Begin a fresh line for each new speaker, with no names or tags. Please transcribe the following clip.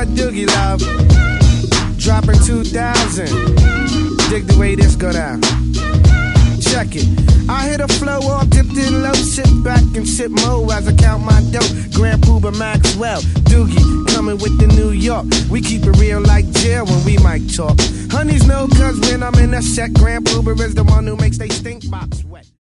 that doogie love. Dropping 2,000. Dig the way this go down. Check it. I hit a flow off, dipped in low, sit back and sip mo as I count my dough. Grand Puba Maxwell, Doogie, coming with the New York. We keep it real like jail when we might talk. Honeys know, cause when I'm in a set, Grand Puba is the one who makes they stink box wet.